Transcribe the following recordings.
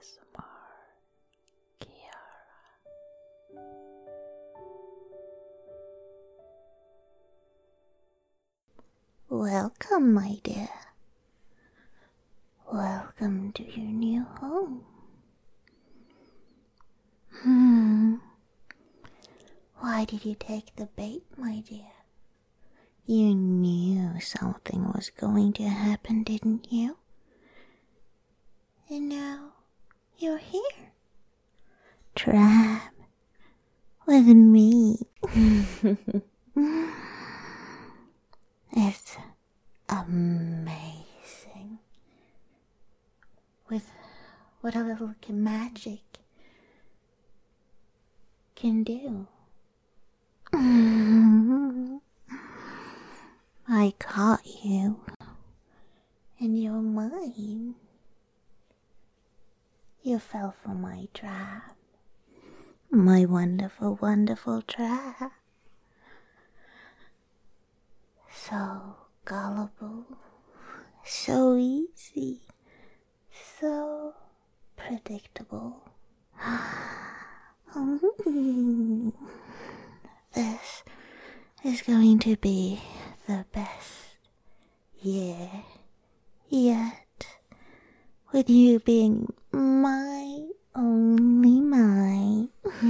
ASMR Kiara. Welcome, my dear. Welcome to your new home. Why did you take the bait, my dear? You knew something was going to happen, didn't you? And now you're here. Trapped with me. It's amazing. With what a little magic can do. I caught you, and you're mine. You fell for my trap. My wonderful, wonderful trap. So gullible, so easy, so predictable. This is going to be the best year yet, with you being my only mine.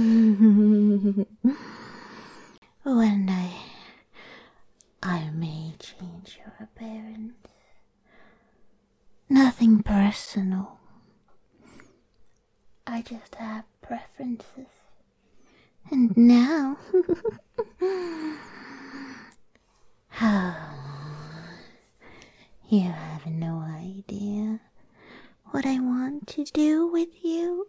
One day I may change your appearance. Nothing personal. I just have preferences. And now you have no idea what I want to do with you.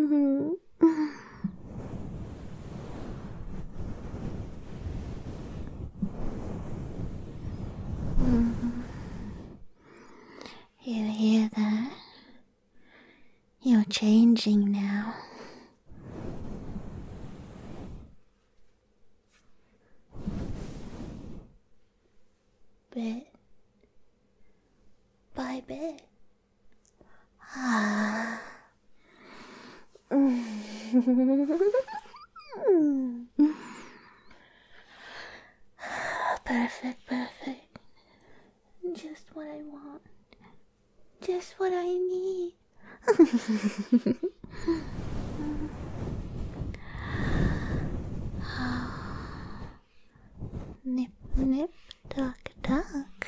You hear that? You're changing now. Bit by bit. Perfect, perfect. Just what I want. Just what I need. Nip, nip, tuck, tuck.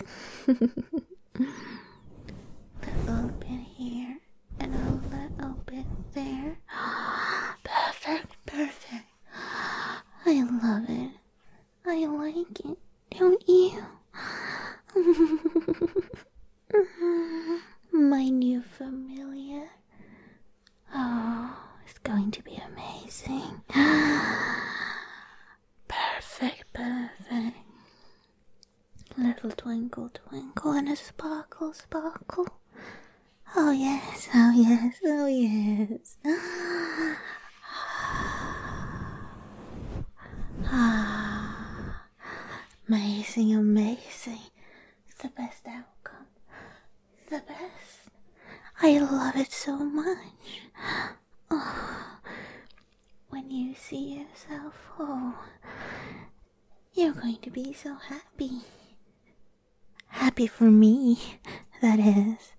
Little bit here and a little bit there. Perfect, perfect. I love it. I like it, don't you? My new familiar. Oh, it's going to be amazing. Perfect, perfect. Little twinkle, twinkle, and a sparkle, sparkle. Oh yes, oh yes, oh yes. Amazing, amazing. It's the best outcome. The best. I love it so much. Oh, when you see yourself, you're going to be so happy. Happy for me, that is.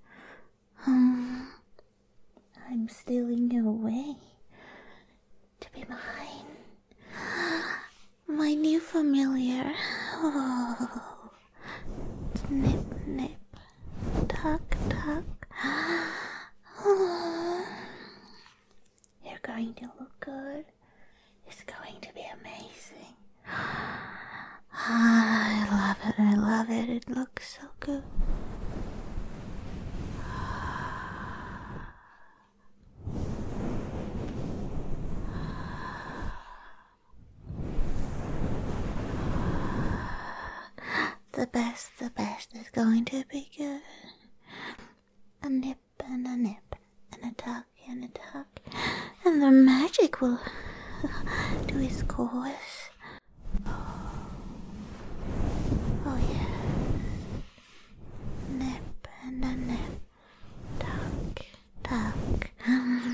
I'm stealing you away to be mine. My new familiar. Oh, snip, snip, tuck, tuck. Oh, you're going to look good. It's going to be amazing. I love it, I love it. It looks so good. The best is going to be good. A nip and a nip, and a tuck and a tuck, and the magic will do its course. Oh yes. Nip and a nip, tuck, tuck.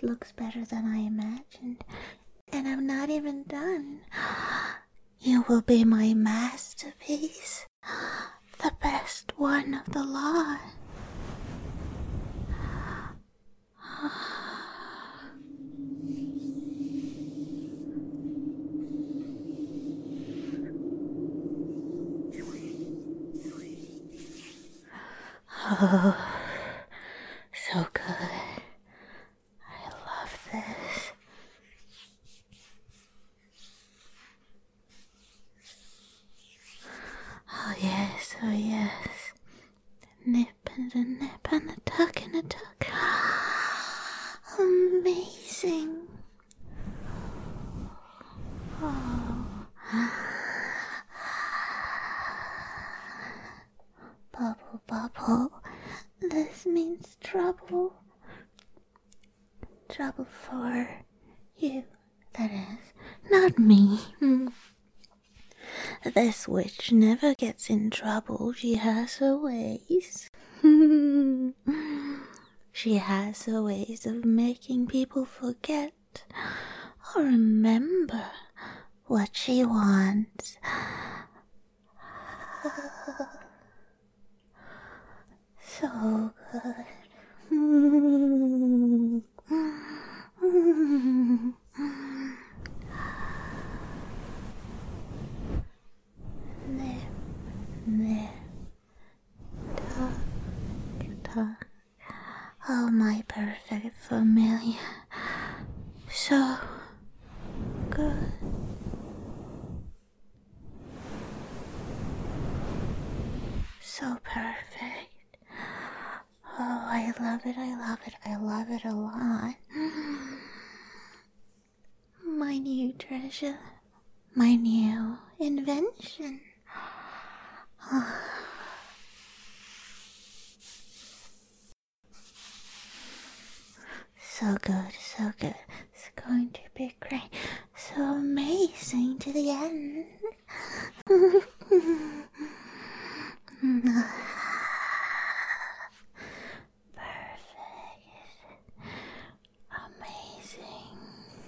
looks better than I imagined. And I'm not even done. You will be my masterpiece. The best one of the lot. Oh, so good. I love this. Oh yes, oh yes. The nip and the nip and the tuck and the tuck. Amazing. Oh. Bubble, bubble. This means trouble. Trouble for you, that is, not me. This witch never gets in trouble. She has her ways. She has her ways of making people forget or remember what she wants. So good. Nip, nip, tuck, tuck. Oh, my perfect familiar. So good. So perfect. Oh, I love it, I love it, I love it a lot. My new treasure. My new invention. So good, so good. It's going to be great. So amazing to the end. Perfect. Amazing.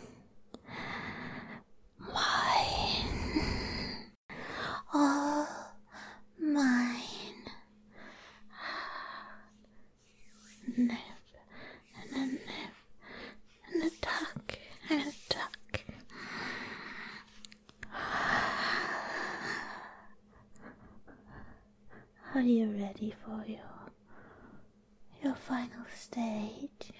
Mine. All mine. Nip and a nip and a tuck and a tuck. Are you ready for your final stage?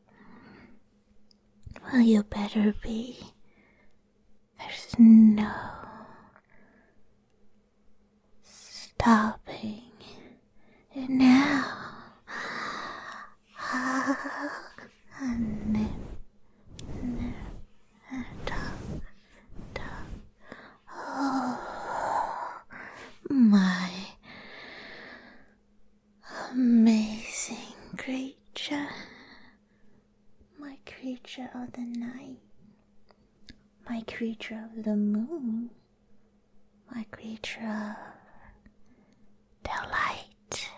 Well, you better be. There's no stopping it now. A nip, nip, and a tuck, tuck. Oh, my amazing creature. My creature of the night. My creature of the moon. My creature of delight.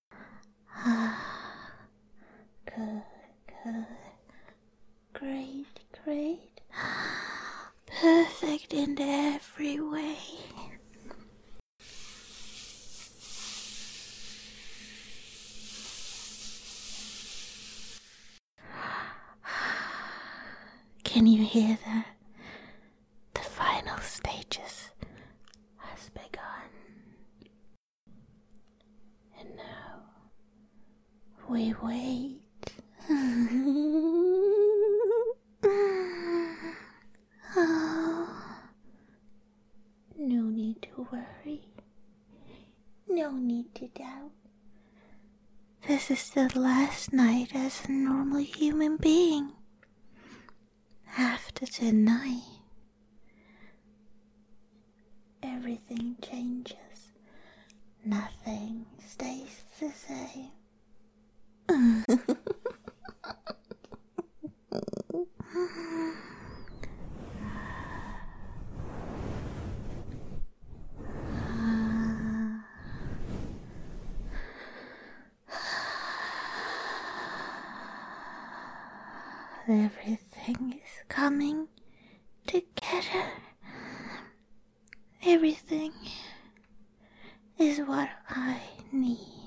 Ah, good, good. Great, great. Perfect in every way. Can you hear that? The final stages has begun. And now we wait. Oh, no need to worry. No need to doubt. This is the last night as a normal human being. After tonight, everything changes. Nothing stays the same. Everything is coming together. Everything is what I need.